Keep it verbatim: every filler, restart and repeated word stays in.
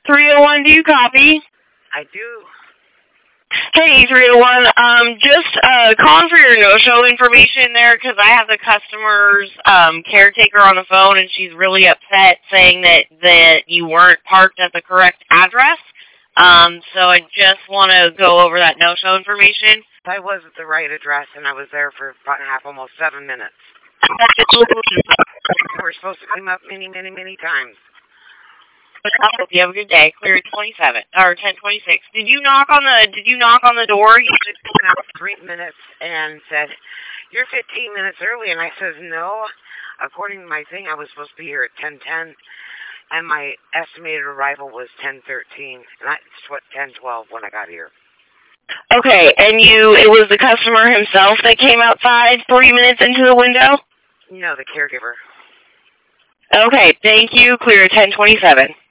three oh one, do you copy? I do. Hey, three oh one, um, just uh, calling for your no-show information there because I have the customer's um, caretaker on the phone and she's really upset saying that, that you weren't parked at the correct address. Um, so I just want to go over that no-show information. I was at the right address and I was there for about half, almost seven minutes. We're supposed to come up many, many, many times. You have a good day. Clear at twenty-seven or ten twenty-six. Did you knock on the Did you knock on the door? You just came out three minutes and said, "You're fifteen minutes early," and I says, "No. According to my thing, I was supposed to be here at ten ten, and my estimated arrival was ten thirteen, and I, it's what ten twelve when I got here." Okay, and you it was the customer himself that came outside three minutes into the window? No, the caregiver. Okay, thank you. Clear at ten twenty-seven.